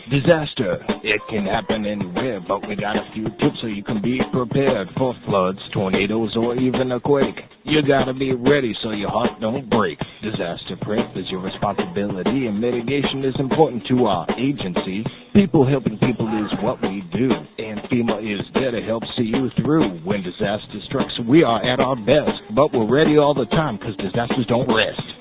Disaster, it can happen anywhere, but we got a few tips so you can be prepared for floods, tornadoes, or even a quake. You gotta be ready so your heart don't break. Disaster prep is your responsibility, and mitigation is important to our agency. People helping people is what we do, and FEMA is there to help see you through. When disaster strikes, we are at our best, but we're ready all the time because disasters don't rest.